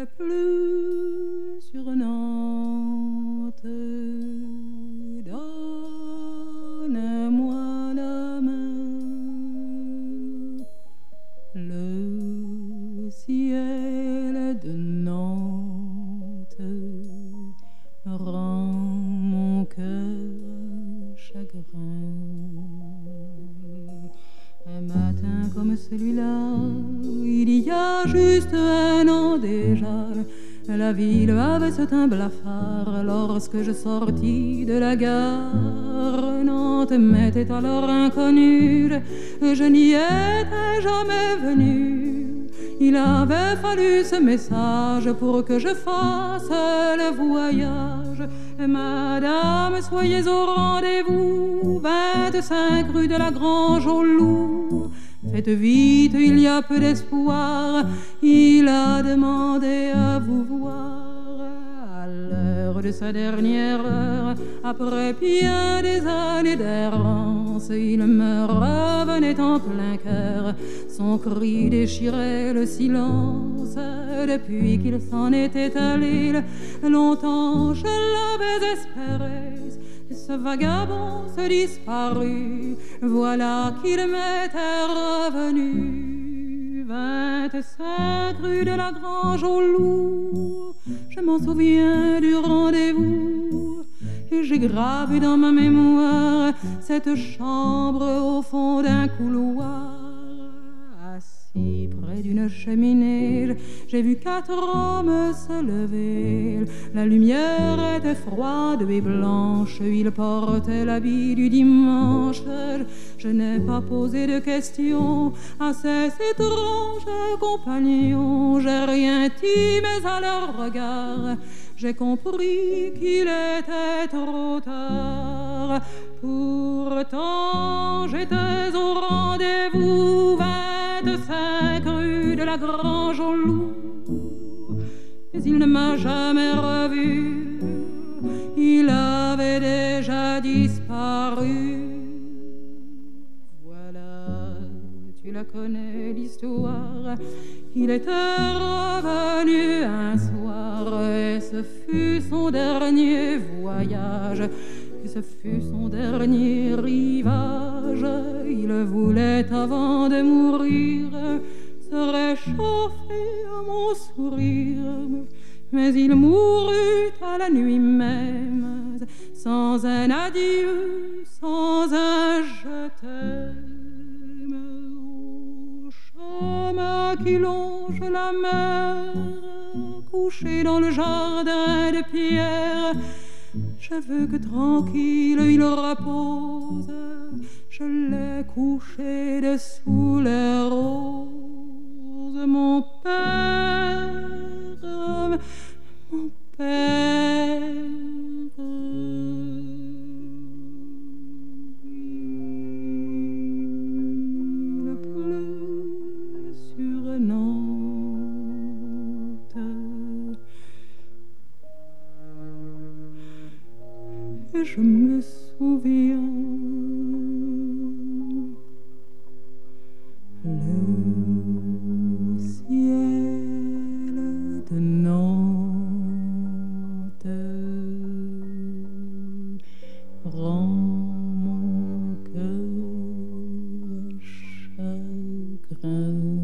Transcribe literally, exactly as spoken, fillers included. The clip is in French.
le plus sur Nantes. Donne-moi la main. Le ciel de Nantes rend mon cœur chagrin. Un matin comme celui-là, il y a juste un an déjà, la ville avait ce teint blafard. Lorsque je sortis de la gare, Nantes m'était alors inconnue, je n'y étais jamais venue. Il avait fallu ce message pour que je fasse le voyage. Madame, soyez au rendez-vous, vingt-cinq rue de la Grange au Loup. Faites vite, il y a peu d'espoir, il a demandé à vous voir. À l'heure de sa dernière heure, après bien des années d'errance, il me revenait en plein cœur. Son cri déchirait le silence. Depuis qu'il s'en était allé, longtemps je l'avais espéré. Ce vagabond se disparut, voilà qu'il m'était revenu. Vingt-cinq rue de la Grange au Loup, je m'en souviens du rendez-vous. Et j'ai gravé dans ma mémoire cette chambre au fond d'un couloir. Assis près d'une cheminée, j'ai vu quatre hommes se lever. La lumière était froide et blanche, ils portaient l'habit du dimanche. Je n'ai pas posé de questions à ces étranges compagnons. J'ai rien dit, mais à leur regard, j'ai compris qu'il était trop tard. Pourtant, j'étais au rendez-vous, vingt-cinq rue de la Grange au Loup. Mais il ne m'a jamais revu, il avait déjà disparu. Voilà, tu la connais l'histoire. Il était revenu un soir et ce fut son dernier voyage. Et ce fut son dernier rivage. Il voulait avant de mourir se réchauffer à mon sourire, mais il mourut à la nuit même, sans un adieu, sans un je t'aime. Au chemin qui longe la mer, couché dans le jardin de pierre, je veux que tranquille il repose. Je l'ai couché dessous les roses. Mon père, mon père. Il pleut sur Nantes. Et je me souviens le ciel de Nantes rend mon cœur chagrin.